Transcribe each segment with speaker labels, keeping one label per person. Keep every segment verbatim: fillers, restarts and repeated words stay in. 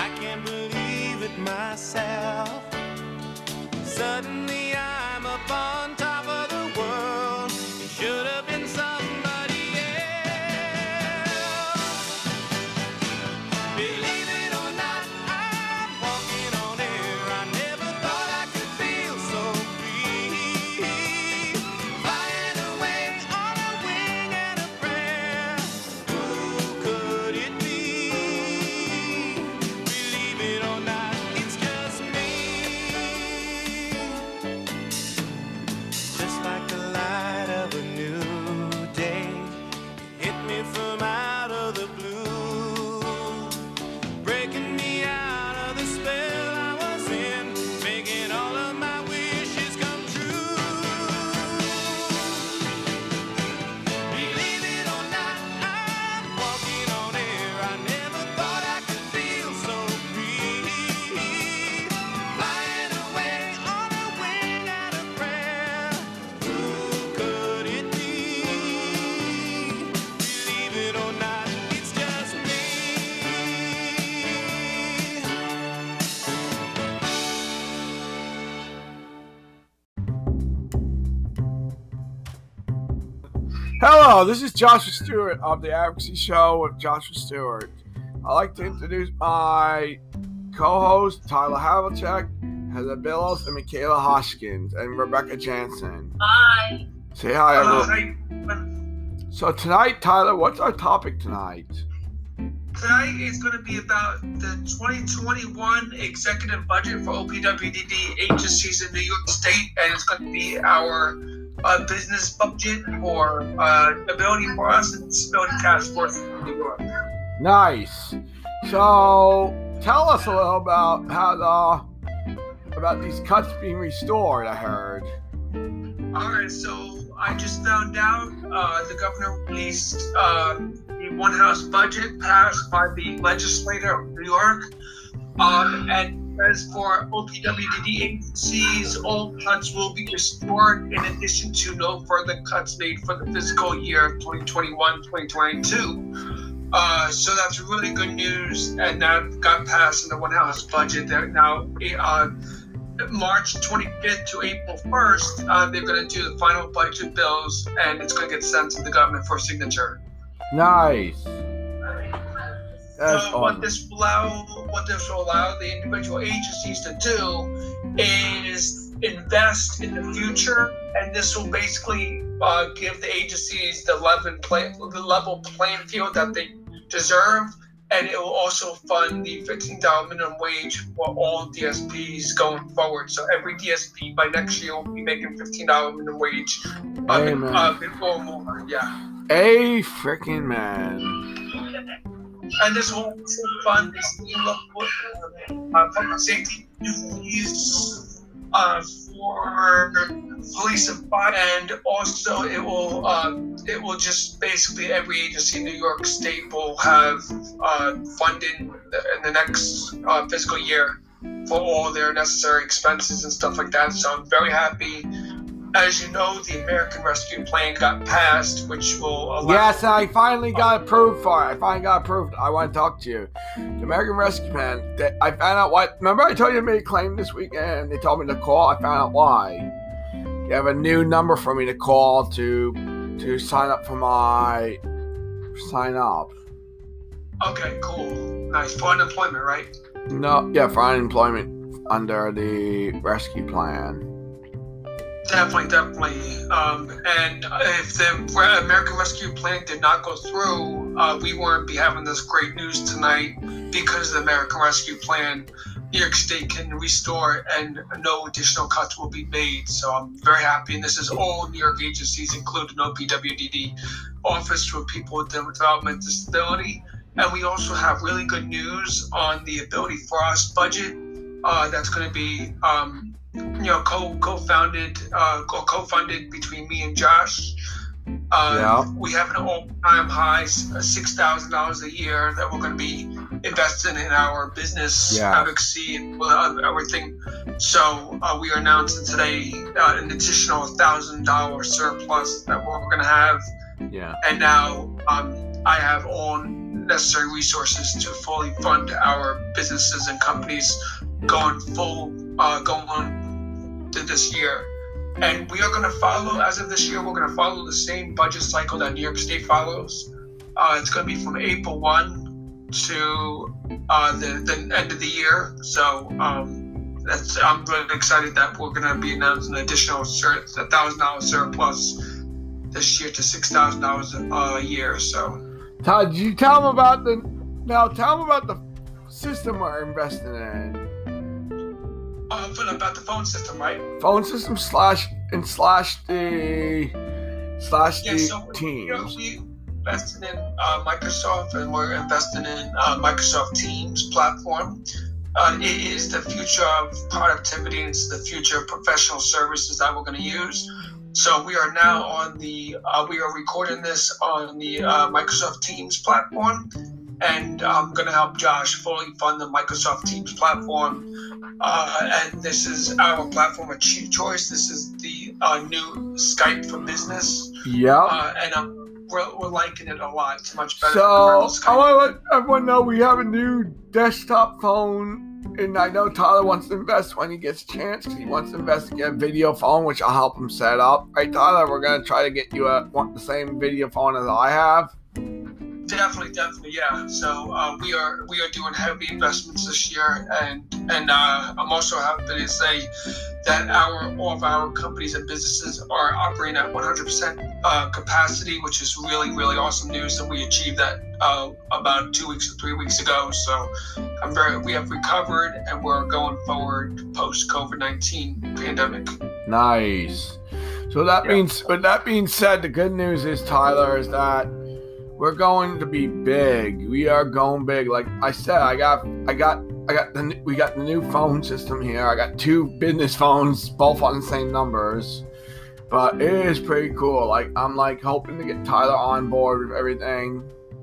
Speaker 1: I can't believe it myself. Suddenly I'm up on top of the world. It should have been somebody else. Believe it or not, I'm walking on air. I never thought I could feel so free. Flying away on a wing and a prayer. Who could it be? Believe it or not, it's just me. Just like the light of a new day, it hit me from out of the blue, breaking me out of the spell I was in, making all of my wishes come true. Believe it or not, I'm walking on air. I never thought I could feel so free. Flying away on a wing and a prayer. Who could it be? Believe it or not, it's just me.
Speaker 2: Hello, this is Joshua Stewart of the Advocacy Show with Joshua Stewart. I'd like to introduce my co-hosts, Tyler Havlicek, Heather Billows, and Michaela Hoskins, and Rebecca Jansen.
Speaker 3: Hi.
Speaker 2: Say hi,
Speaker 4: Hello,
Speaker 2: everyone.
Speaker 4: hi.
Speaker 2: So tonight, Tyler, what's our topic tonight?
Speaker 4: Tonight is going to be about the twenty twenty-one executive budget for O P W D D agencies in New York State, and it's going to be our uh, business budget for uh, Ability for Us and Disability Task Force in New York.
Speaker 2: Nice. So tell us a little about how the about these cuts being restored. I heard.
Speaker 4: All right, so I just found out uh, the governor released uh, the one house budget passed by the legislature of New York. Um, and as for O P W D D agencies, all cuts will be restored in addition to no further cuts made for the fiscal year twenty twenty-one twenty twenty-two. Uh, so that's really good news, and that got passed in the one house budget. They're now uh, March twenty-fifth to April first, uh, they're going to do the final budget bills, and it's going to get sent to the government for signature.
Speaker 2: Nice. That's
Speaker 4: So what
Speaker 2: awesome.
Speaker 4: this will allow, what this will allow the individual agencies to do is invest in the future, and this will basically uh, give the agencies the level play, the level playing field that they deserve. And it will also fund the fifteen dollars minimum wage for all D S Ps going forward. So every D S P by next year will be making fifteen dollars minimum wage. Uh,
Speaker 2: Amen.
Speaker 4: uh, or more, yeah.
Speaker 2: A freaking man.
Speaker 4: And this will also fund this new local uh, public safety duties uh, for police and fire, and also it will uh, it will just basically every agency in New York State will have uh, funded in the next uh, fiscal year for all their necessary expenses and stuff like that. So I'm very happy. As you know, the American Rescue Plan got passed, which will allow...
Speaker 2: Yes, I finally got approved for it. I finally got approved. I want to talk to you. The American Rescue Plan, they- I found out what... Remember I told you I made a claim this weekend? They told me to call. I found out why. You have a new number for me to call to to sign up for my... Sign up.
Speaker 4: Okay, cool. Nice. For unemployment, right?
Speaker 2: No, yeah, for unemployment under the rescue plan.
Speaker 4: Definitely, definitely. Um, and if the American Rescue Plan did not go through, uh, we wouldn't be having this great news tonight because the American Rescue Plan, New York State can restore and no additional cuts will be made. So I'm very happy. And this is all New York agencies, including O P W D D, Office for People with Development Disability. And we also have really good news on the Ability for Us budget. Uh, that's going to be... Um, you know, co co-founded, uh, co-funded between me and Josh. Uh,
Speaker 2: Yeah.
Speaker 4: We have an all-time high, six thousand dollars a year that we're going to be investing in our business
Speaker 2: Yeah.
Speaker 4: advocacy and uh, everything. So uh, we are announcing today uh, an additional one thousand dollars surplus that we're going to have.
Speaker 2: Yeah.
Speaker 4: And now um, I have all necessary resources to fully fund our businesses and companies going full, uh, going on to this year. And we are going to follow, as of this year, we're going to follow the same budget cycle that New York State follows. Uh, it's going to be from April first to uh, the, the end of the year. So um, that's I'm really excited that we're going to be announcing an additional one thousand dollars surplus this year to six thousand dollars a year. So,
Speaker 2: Todd, did you tell them about the, now tell them about the system we're investing in.
Speaker 4: Uh, but about the phone system, right?
Speaker 2: Phone system slash and slash the slash
Speaker 4: Yeah,
Speaker 2: the
Speaker 4: so
Speaker 2: teams.
Speaker 4: you know, we invested in uh, Microsoft, and we're investing in uh, Microsoft Teams platform. Uh, it is the future of productivity, and it's the future of professional services that we're going to use. So we are now on the uh, we are recording this on the uh, Microsoft Teams platform, and I'm going to help Josh fully fund the Microsoft Teams platform. Uh, and this is our platform of choice. This is the uh, new Skype for Business.
Speaker 2: Yeah.
Speaker 4: Uh, and um, we're, we're liking it a lot. It's much better than
Speaker 2: So
Speaker 4: the regular
Speaker 2: I
Speaker 4: Skype.
Speaker 2: want to let everyone know we have a new desktop phone, and I know Tyler wants to invest when he gets a chance because he wants to invest to get a video phone, which I'll help him set up. Right, Tyler? We're gonna try to get you a want the same video phone as I have.
Speaker 4: Definitely, definitely, yeah. So uh, we are we are doing heavy investments this year, and and uh, I'm also happy to say that our all of our companies and businesses are operating at one hundred percent uh, capacity, which is really really awesome news. And we achieved that uh, about two weeks or three weeks ago. So I'm very we have recovered, and we're going forward post COVID nineteen pandemic.
Speaker 2: Nice. So that
Speaker 4: Yeah.
Speaker 2: means, with that being said, the good news is, Tyler, is that we're going to be big. We are going big. Like I said, I got, I got, I got the, we got the new phone system here. I got two business phones, both on the same numbers. But it is pretty cool. Like I'm like hoping to get Tyler on board with everything.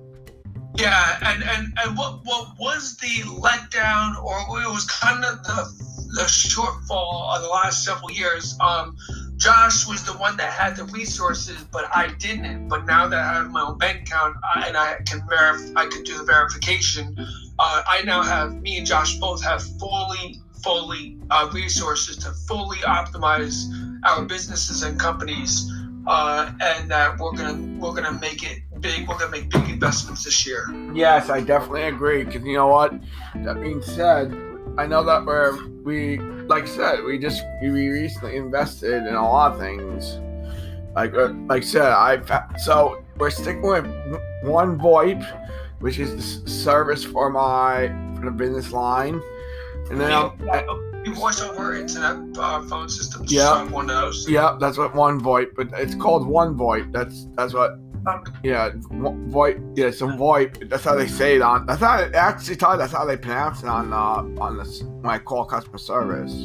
Speaker 4: Yeah, and, and, and what what was the letdown, or it was kind of the the shortfall of the last several years? Um, Josh was the one that had the resources, but I didn't. But now that I have my own bank account I, and I can verif- I can do the verification. Uh, I now have me and Josh both have fully, fully uh, resources to fully optimize our businesses and companies, uh, and that we're gonna we're gonna make it big. We're gonna make big investments this year.
Speaker 2: Yes, I definitely agree. Because you know what? That being said, I know that we're we like I said we just we recently invested in a lot of things. Like uh, like I said, I so we're sticking with One VoIP, which is the s- service for my for the business line, and then I'm,
Speaker 4: We voice over internet uh, phone systems.
Speaker 2: Yeah.
Speaker 4: Yeah, one of those.
Speaker 2: yeah, that's what One VoIP, but it's called One VoIP. That's that's what. Yeah, Vo- VoIP. Yeah, so VoIP. That's how they say it on. That's how it actually. Tyler, that's how they pronounce it on uh, on this when I call customer service.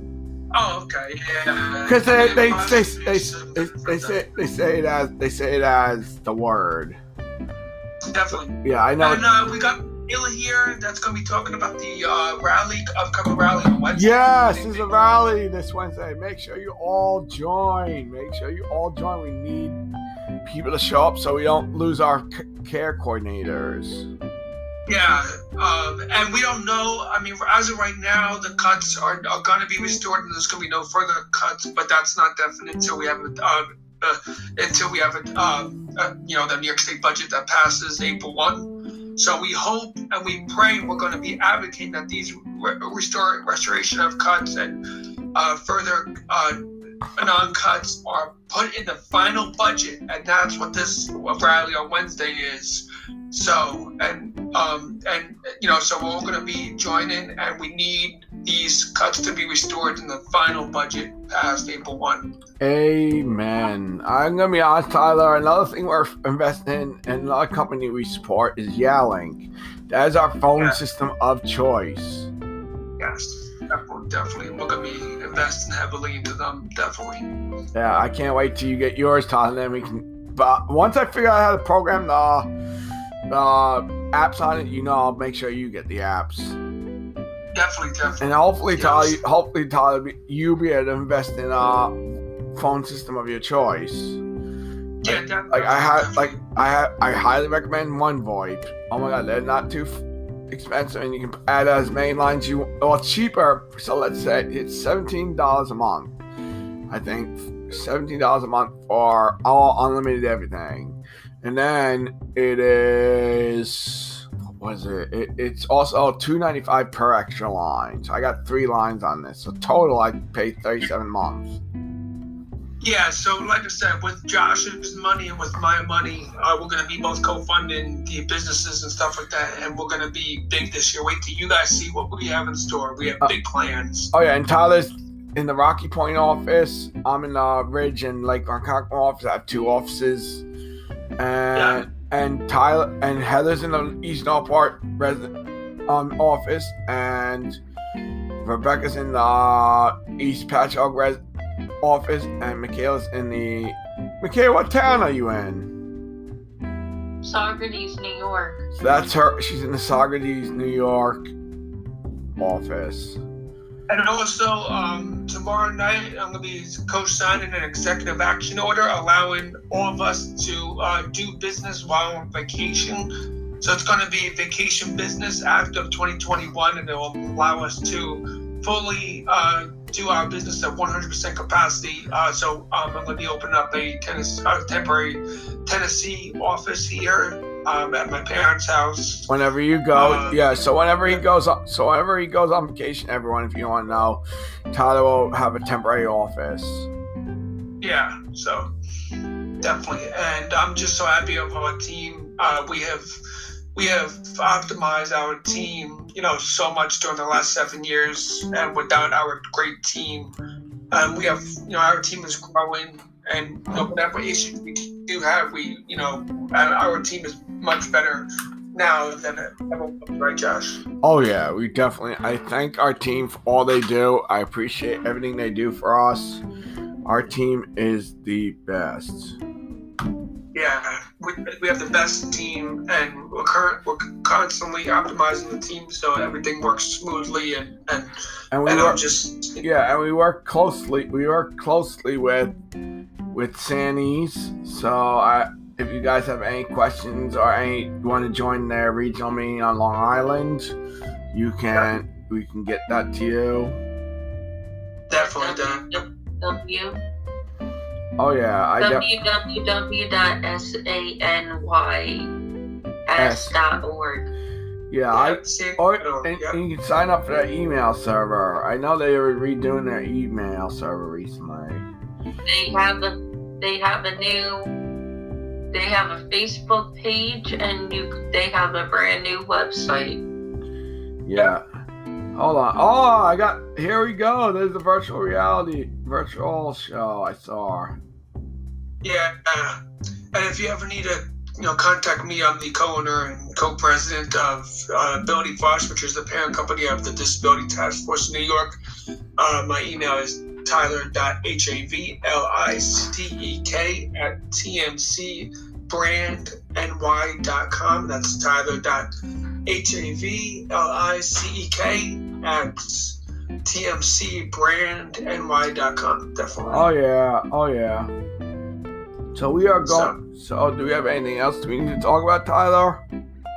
Speaker 4: Oh, okay, yeah.
Speaker 2: Because they they,
Speaker 4: Yeah,
Speaker 2: they,
Speaker 4: must be
Speaker 2: they,
Speaker 4: some
Speaker 2: they,
Speaker 4: different
Speaker 2: they
Speaker 4: from
Speaker 2: say they say it as they say it as the word.
Speaker 4: that. Definitely.
Speaker 2: Yeah, I know.
Speaker 4: And uh, we got Ila here that's going to be talking about the uh, rally, upcoming rally on Wednesday.
Speaker 2: Yes, there's a rally this Wednesday. Make sure you all join. Make sure you all join. We need people to show up so we don't lose our c- care coordinators.
Speaker 4: Yeah, um, and we don't know. I mean, as of right now, the cuts are, are going to be restored, and there's going to be no further cuts. But that's not definite until we have a, uh, uh, until we have a, um, uh, you know, the New York State budget that passes April first. So we hope and we pray we're going to be advocating that these re- restore restoration of cuts and uh, further uh, non-cuts are put in the final budget, and that's what this rally on Wednesday is. So and um and you know so we're all going to be joining, and we need these cuts to be restored in the final budget past April first.
Speaker 2: Amen. I'm gonna be honest, Tyler. Another thing we're investing in, and another company we support is Yalink. That is our phone
Speaker 4: Yeah.
Speaker 2: system of choice.
Speaker 4: Yes, definitely, definitely. We're going to be investing heavily into them, definitely.
Speaker 2: Yeah, I can't wait till you get yours, Tyler. And then we can. But once I figure out how to program the the apps on it, you know, I'll make sure you get the apps.
Speaker 4: Definitely, definitely.
Speaker 2: And hopefully, Tyler,
Speaker 4: Yes.
Speaker 2: hopefully, Tyler, you'll be able to invest in a phone system of your choice.
Speaker 4: Yeah,
Speaker 2: Like,
Speaker 4: definitely.
Speaker 2: like I had, like I had, I highly recommend One VoIP. Oh my god, they're not too f- expensive, and you can add as many lines you. Well, it's cheaper. So let's say it's seventeen dollars a month. I think seventeen dollars a month for all unlimited everything, and then it is what is it? it it's also two ninety five per extra line. So I got three lines on this. So total, I paid thirty seven months.
Speaker 4: Yeah, so like I said, with Josh's money and with my money, uh, we're gonna be both co-funding the businesses and stuff like that, and we're gonna be big this year. Wait till you guys see what we have in store. We have
Speaker 2: Uh,
Speaker 4: big plans.
Speaker 2: Oh yeah, and Tyler's in the Rocky Point office. I'm in the Ridge and Lake Ronkonkoma office. I have two offices, and
Speaker 4: Yeah.
Speaker 2: and Tyler and Heather's in the East Northport resident um office, and Rebecca's in the East Patchogue res office, and Michaela's in the. Michaela, what town are you in?
Speaker 3: Saugerties, New York.
Speaker 2: So that's her. She's in the Saugerties, New York office.
Speaker 4: And also, um, tomorrow night, I'm going to be co-signing an executive action order allowing all of us to uh, do business while on vacation. So it's going to be vacation business after twenty twenty-one, and it will allow us to fully uh, do our business at one hundred percent capacity. Uh, so um, I'm going to be opening up a tennis, uh, temporary Tennessee office here um, at my parents' house.
Speaker 2: Whenever you go,
Speaker 4: Uh,
Speaker 2: yeah. So whenever he goes, on, so whenever he goes on vacation, everyone, if you want to know, Tyler will have a temporary office.
Speaker 4: Yeah, so definitely, and I'm just so happy of our team. Uh, we have we have optimized our team, you know, so much during the last seven years, and without our great team, um, we have, you know, our team is growing, and you know, whatever issues we do have, we, you know, our team is much better now than it ever was, right, Josh?
Speaker 2: Oh yeah, we definitely. I thank our team for all they do. I appreciate everything they do for us. Our team is the best.
Speaker 4: Yeah, we, we have the best team, and we're current, we're constantly optimizing the team so everything works smoothly, and and,
Speaker 2: And we
Speaker 4: and
Speaker 2: work,
Speaker 4: I'm just
Speaker 2: yeah, and we work closely. We work closely with with Sanny's. So I, if you guys have any questions or any want to join their regional meeting on Long Island, you can. We can get that to you.
Speaker 4: definitely done.
Speaker 3: W
Speaker 2: Oh yeah, I de-
Speaker 3: www dot sany's dot org.
Speaker 2: yeah, I.
Speaker 4: See,
Speaker 2: Or,
Speaker 4: I don't-
Speaker 2: and,
Speaker 4: yeah.
Speaker 2: and you can sign up for their email server. I know they were redoing their email server recently.
Speaker 3: They have a they have a new they have a Facebook page, and you they have a brand new website.
Speaker 2: Yeah. Hold on. Oh, I got. Here we go. There's the virtual reality virtual show I saw.
Speaker 4: Yeah, uh, and if you ever need to, you know, contact me. I'm the co-owner and co-president of uh, Ability Foster, which is the parent company of the Disability Task Force in New York. Uh, my email is tyler dot havlick at t m c brand n y dot com. That's tyler dot havlick at t m c brand n y dot com. Definitely.
Speaker 2: Oh yeah. Oh yeah. So we are going. So do we have anything else we need to talk about, Tyler?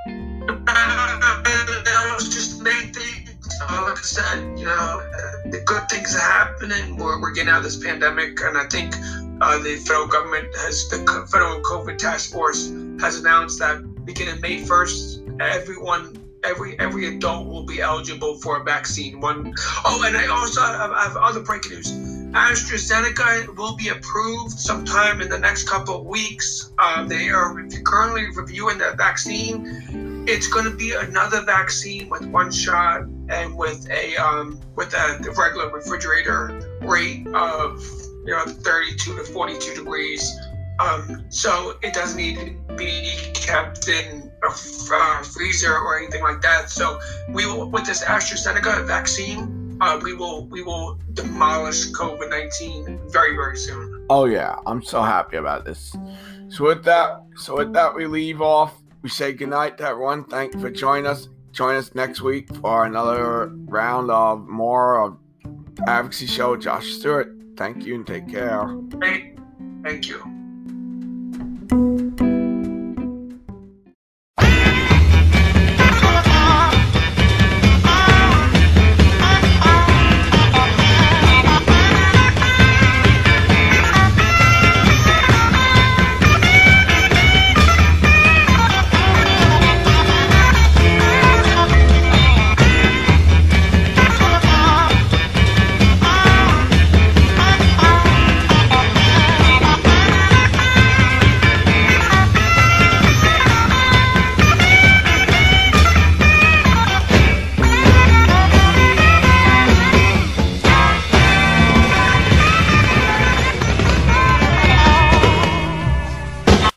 Speaker 4: That was just the main thing. So, like I said, you know, uh, the good things are happening. We're, we're getting out of this pandemic, and I think uh, the federal government has, the co- federal COVID task force has announced that beginning May first, everyone, every every adult will be eligible for a vaccine. One, oh, and I also have, I have other breaking news. AstraZeneca will be approved sometime in the next couple of weeks. Uh, they are re- currently reviewing that vaccine. It's going to be another vaccine with one shot and with a um, with a regular refrigerator rate of, you know, thirty-two to forty-two degrees. Um, so it doesn't need to be kept in a f- uh, freezer or anything like that. So we will, with this AstraZeneca vaccine, uh, we will we will demolish COVID nineteen very very soon.
Speaker 2: Oh yeah, I'm so happy about this. So with that, so with that, we leave off. We say goodnight to everyone. Thank you for joining us. Join us next week for another round of more of Advocacy Show with Josh Stewart. Thank you and take care.
Speaker 4: Thank, thank you.